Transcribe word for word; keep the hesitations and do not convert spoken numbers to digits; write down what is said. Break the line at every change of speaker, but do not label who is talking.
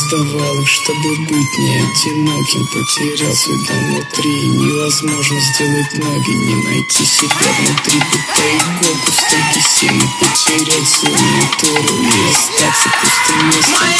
доставал, чтобы быть не одиноким. Потерял себя внутри, невозможно сделать ноги, не найти себя внутри. Будто иголку в стойке сильно потерять свою натуру и остаться пустым местом.